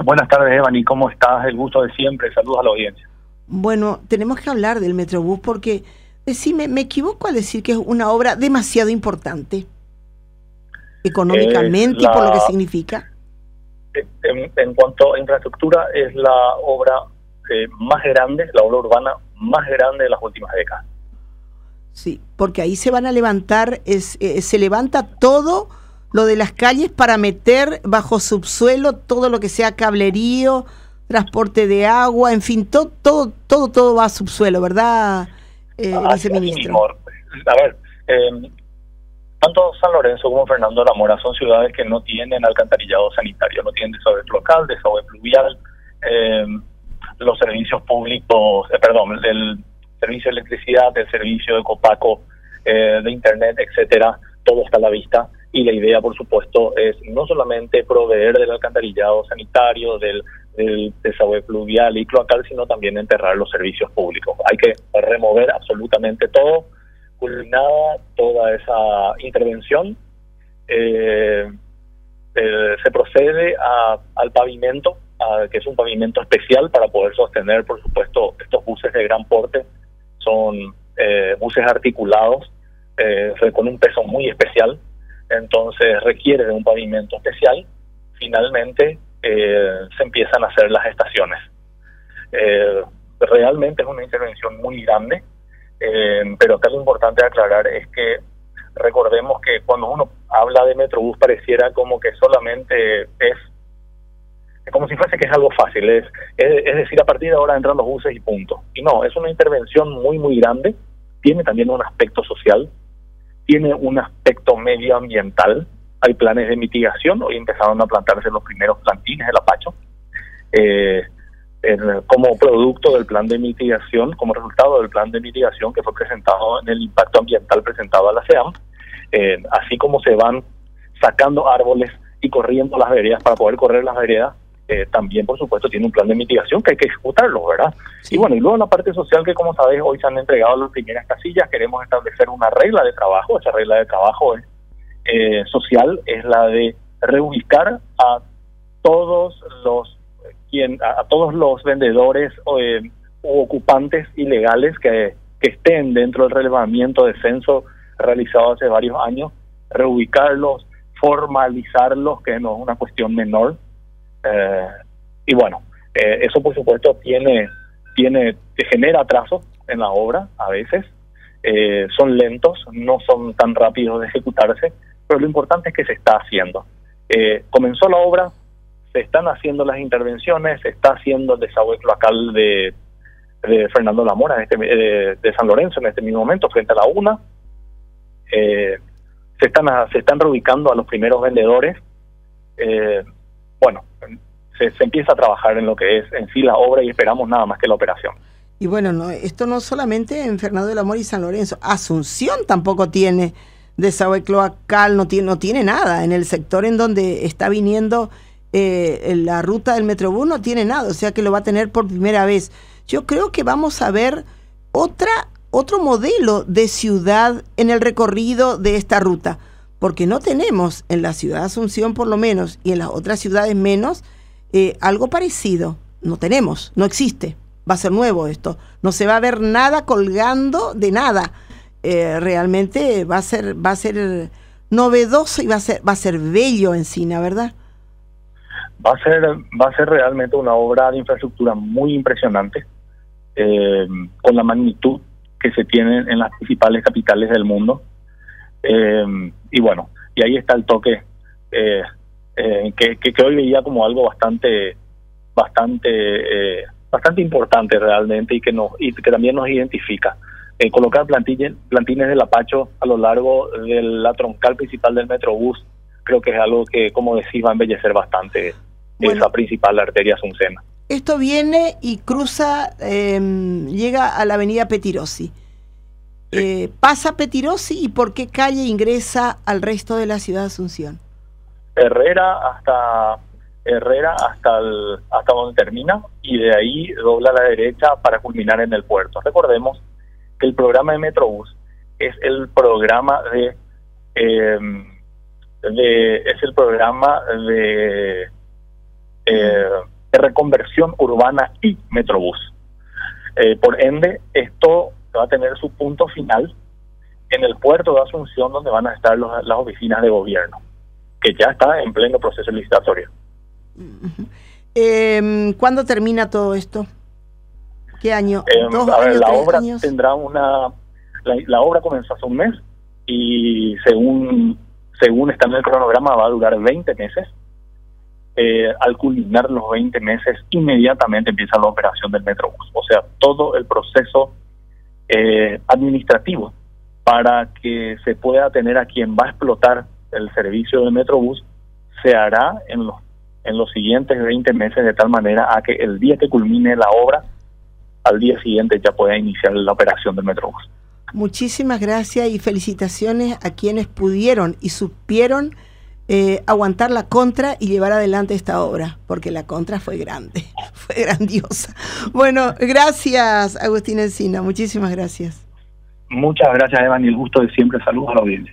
Buenas tardes, Evany, ¿cómo estás? El gusto de siempre, saludos a la audiencia. Bueno, tenemos que hablar del Metrobús porque, decime, ¿me equivoco al decir que es una obra demasiado importante económicamente y por lo que significa? En cuanto a infraestructura, es la obra más grande, la obra urbana más grande de las últimas décadas. Sí, porque ahí se van a levantar, se levanta todo lo de las calles para meter bajo subsuelo todo lo que sea cablerío, transporte de agua, en fin, todo va a subsuelo, ¿verdad, viceministro? A ver, tanto San Lorenzo como Fernando de la Mora son ciudades que no tienen alcantarillado sanitario, no tienen desagüe local, desagüe pluvial, los servicios públicos, el servicio de electricidad, el servicio de Copaco, de internet, etcétera, todo está a la vista. Y la idea, por supuesto, es no solamente proveer del alcantarillado sanitario, del desagüe pluvial y cloacal, sino también enterrar los servicios públicos. Hay que remover absolutamente todo. Culminada toda esa intervención, se procede al pavimento, que es un pavimento especial para poder sostener, por supuesto, estos buses de gran porte. Son buses articulados con un peso muy especial. Entonces requiere de un pavimento especial. Finalmente se empiezan a hacer las estaciones. Realmente es una intervención muy grande, pero acá lo importante aclarar es que recordemos que cuando uno habla de Metrobús pareciera como que solamente es como si fuese que es algo fácil, es decir, a partir de ahora entran los buses y punto. Y no, es una intervención muy, muy grande. Tiene también un aspecto social, tiene un aspecto medioambiental. Hay planes de mitigación. Hoy empezaron a plantarse los primeros plantines del Apacho. Como producto del plan de mitigación, como resultado del plan de mitigación que fue presentado en el impacto ambiental presentado a la CEAM, así como se van sacando árboles y corriendo las veredas para poder correr las veredas, también, por supuesto, tiene un plan de mitigación que hay que ejecutarlo, ¿verdad? Sí. Y bueno, y luego la parte social que, como sabés, hoy se han entregado las primeras casillas. Queremos establecer una regla de trabajo. Esa regla de trabajo social es la de reubicar a todos los vendedores u ocupantes ilegales que estén dentro del relevamiento de censo realizado hace varios años, reubicarlos, formalizarlos, que no es una cuestión menor. Y bueno, eso por supuesto genera atrasos en la obra a veces. Son lentos, no son tan rápidos de ejecutarse, pero lo importante es que se está haciendo. Comenzó la obra, se están haciendo las intervenciones, se está haciendo el desagüe cloacal de Fernando de la Mora, de San Lorenzo en este mismo momento, frente a la UNA. Se están reubicando a los primeros vendedores. Bueno, se empieza a trabajar en lo que es en sí la obra y esperamos nada más que la operación. Y bueno, esto no solamente en Fernando de la Mora y San Lorenzo. Asunción tampoco tiene desagüe cloacal, no tiene nada. En el sector en donde está viniendo la ruta del Metrobús no tiene nada, o sea que lo va a tener por primera vez. Yo creo que vamos a ver otro modelo de ciudad en el recorrido de esta ruta, porque no tenemos en la ciudad de Asunción por lo menos, y en las otras ciudades menos, algo parecido. No tenemos, no existe. Va a ser nuevo esto. No se va a ver nada colgando de nada. Realmente va a ser novedoso y va a ser bello Encina, ¿verdad? Va a ser realmente una obra de infraestructura muy impresionante, con la magnitud que se tiene en las principales capitales del mundo. Y bueno, y ahí está el toque que hoy veía como algo bastante importante realmente, y que también nos identifica. Colocar plantines del Apacho a lo largo de la troncal principal del Metrobús, creo que es algo que, como decís, va a embellecer bastante esa principal arteria asuncena. Esto viene y cruza, llega a la avenida Petirosi. Pasa Petirosi, ¿y por qué calle ingresa al resto de la ciudad de Asunción? Herrera hasta donde termina, y de ahí dobla a la derecha para culminar en el puerto. Recordemos que el programa de Metrobús es el programa de reconversión urbana y Metrobús. Por ende, esto va a tener su punto final en el puerto de Asunción, donde van a estar las oficinas de gobierno, que ya está en pleno proceso licitatorio. ¿Cuándo termina todo esto? ¿Qué año? La obra tendrá la obra comenzó hace un mes y según está en el cronograma va a durar 20 meses. Al culminar los 20 meses, inmediatamente empieza la operación del Metrobús. O sea, todo el proceso administrativo para que se pueda tener a quien va a explotar el servicio de Metrobús se hará en los siguientes 20 meses, de tal manera a que el día que culmine la obra, al día siguiente ya pueda iniciar la operación del Metrobús. Muchísimas gracias y felicitaciones a quienes pudieron y supieron aguantar la contra y llevar adelante esta obra, porque la contra fue grande, fue grandiosa. Bueno, gracias Agustín Encina, muchísimas gracias. Muchas gracias, Evan, y el gusto de siempre. Saludos a la audiencia.